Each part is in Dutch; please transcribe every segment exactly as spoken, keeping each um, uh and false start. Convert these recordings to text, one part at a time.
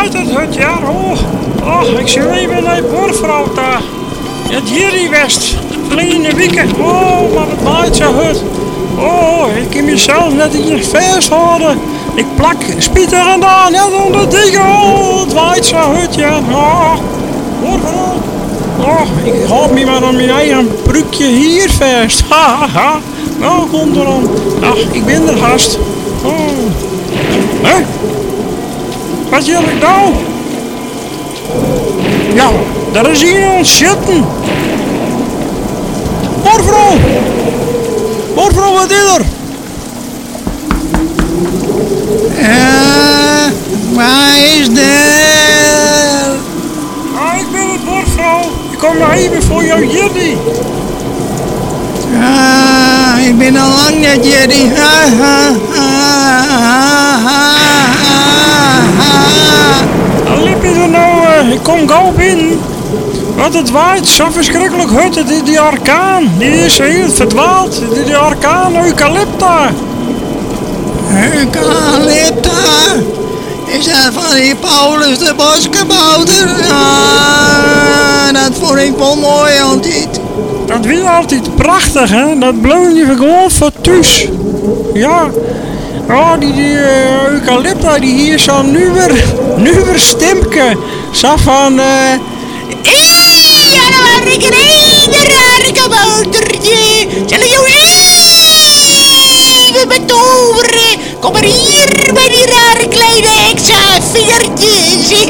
waait het hut, ja. Oh, oh, ik zie even naar de boervrouw daar. Het Jerry West. Kleine wieken. Oh, maar het waait zo hut. Oh, ik kan mezelf net hier vasthouden. Ik plak spieter en aan, net onder de dikke. Oh, het waait zo hut, ja. Oh, boervrouw. Oh, ik houd me maar aan mijn eigen broekje hier vast. Ha, ha, ha. Nou, komt er dan. Ach, ik ben er haast. Oh. Hè? Wat wil ik nou? Ja, daar is iemand zitten. Boervrouw! Boervrouw, wat is er? Uh, waar is de... Ah, ik ben het, boervrouw. Ik kom maar even voor jou, Jerry. Ah, ik ben al lang net Jerry. Ah, ah, ah, ah, ah. Dan liep je er nou, uh, ik kom gauw binnen. Want het waait zo verschrikkelijk hut, het is die orkaan. Die is heel verdwaald, die, die orkaan Eucalypta. Eucalypta? Is dat van die Paulus de Boskabouter? Ah, dat vond ik wel mooi altijd. Dat was altijd prachtig, hè? Dat bleef je gewoon voor thuis. Ja. Oh, die, die uh, Eucalypta, die hier zo'n nieuwer, nieuwer stemke. Zo van, eh... Hé, ja, dan was ik een hele rare kaboutertje. Zal ik jou even betoveren? Kom maar hier bij die rare kleine hexa vingertjes.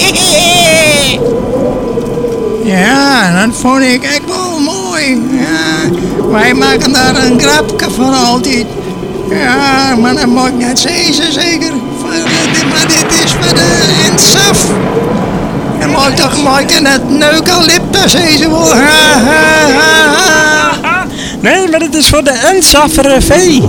Ja, dat vond ik echt wel mooi. Ja, wij maken daar een grapje van altijd. Ja, maar dat mag ik net zeggen, zeker. Maar dit is voor de ensaf. Je mag toch maken dat Eucalyptus zeggen wel. Nee, maar dit is voor de ensafere vee.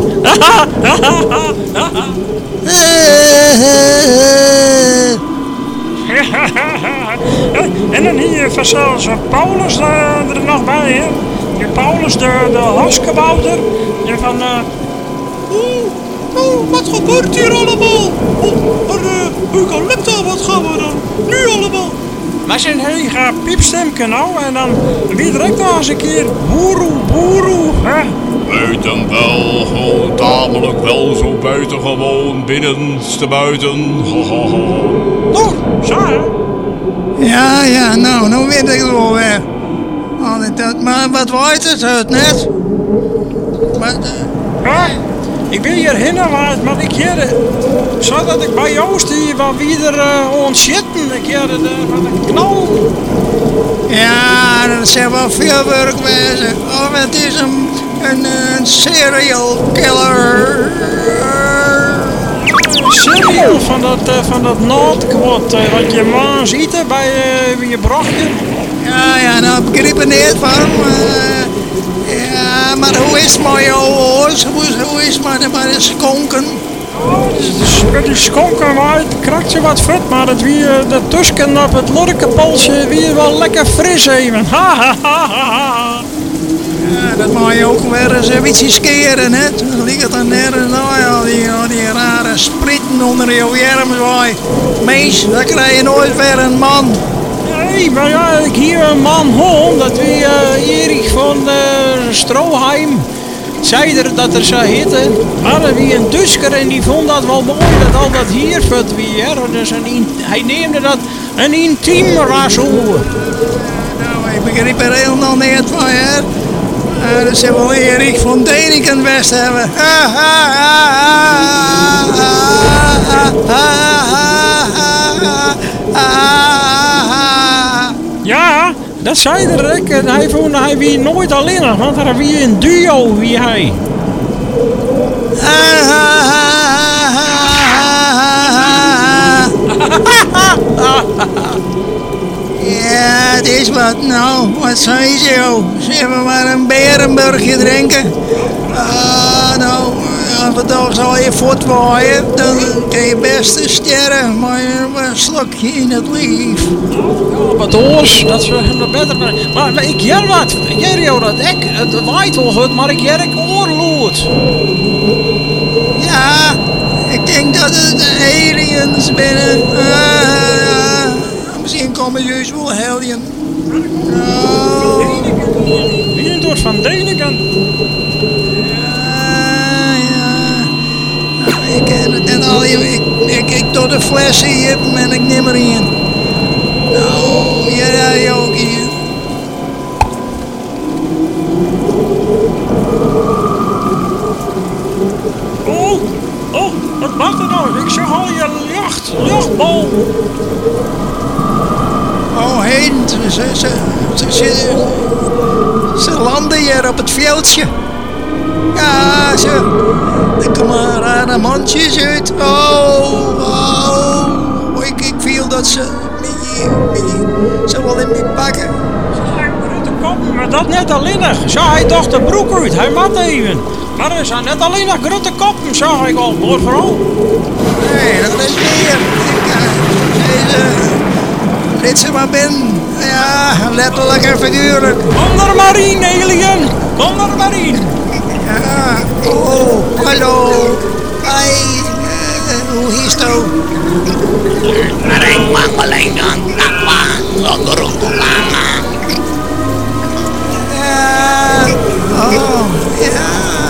En dan hier vanzelfs Paulus uh, er nog bij, hè? Die Paulus, de, de hoskabouter. En van, uh... oh, oh, wat gebeurt hier allemaal? Oh, maar uh, Eucalypta, wat gaan we dan nu allemaal? Maar zijn hele piepstemke nou, en dan wie direct nog eens een keer boeroe, boeroe, hè? Buiten wel, gewoon tamelijk wel zo buitengewoon, binnenste buiten. Oh, zo hè? Ja, ja, nou, nou weet ik het wel weer. Oh, dat, maar wat waait het uit net? Wat, uh, Ja, ik ben hier hinnewaard, maar ik hier, zodat ik bij jou zie waar wie er uh, ontzitten. Ik hier de, van de knal. ja, dat zijn wel veel werk wezen. Oh, het is een, een, een serial killer. Serial van dat, uh, van dat noodkwot, uh, wat je man ziet uh, bij uh, je brochtje. Ja, ja, nou begrijp ik niet van. Uh, ja, maar hoe is het met jou, hoor? Hoe, hoe is het met, met de skonken? Oh, met die skonken waait, krakt je wat vet, maar het wie uh, de tusken op het lorkenpolsje wie wel lekker fris even. Ha ha ha ha. Ja, dat mag je ook weer eens een beetje skeren, hè? Dan ligt het dan nergens, nou ja, die, die rare spritten onder je werm, waai. Mees, dan krijg je nooit weer een man. Nee, maar ja, ik hier een man hoor, dat wie uh, Erik van uh, Stroheim zei er dat er zou hitten. Maar wie een Dusker en die vond dat wel mooi, dat al dat hier vet wie, hè. Dus een, hij neemde dat een intiem ras over. Nou, ik begrijp er helemaal niet van, hè? Uh, dat ze wel Erik van Deniken West hebben. Ja, dat zei er ik. En hij vond hij wie nooit alleen, want hij wie een duo wie hij. Ja, het is wat nou. Wat zei ze joh? Zullen we maar een berenburgje drinken? Ah, nou, als we toch zal je voortwaaien, dan kan je best een sterren, maar een slokje in het lief. Ja, wat oors, dat is hem beter. Maar, maar, maar ik jij wat, jij jou dat ik, het waait wel goed, maar ik jij ik oorlood. Ja, ik denk dat het aliens binnen. Uh, komen ze eens wel helden. Oh. Windhoor van Deniken. Ja, ja. Nou, ik ken het net al. Ik, ik, ik tot de fles hier en ik neem er in. Nou, ja, ja, ook hier. Oh, oh, wat wacht er nou? Ik zag al je jacht, jachtbal. Oh, heen. Ze, ze, ze, ze, ze, ze landen hier op het veldje. Ja, ze. Er komen rare mondjes uit. Oh, oh. Ik, ik voel dat ze me, me, ze willen me pakken. Maar dat net alleen nog. Zag hij toch de broek uit? Hij mat even. Maar er zijn net alleen nog grote koppen, zag ik al, hoor vooral. Nee, dat is meer. Ik, uh, deze, dit ze maar binnen. Ja, letterlijk en figuurlijk. Kom er maar in, alien. Kom er maar in. Ja, oh, hallo. Hoi, uh, hoe is het ook? Maar ik mag alleen aan kappa, zonder om te lachen. Ja, oh, ja.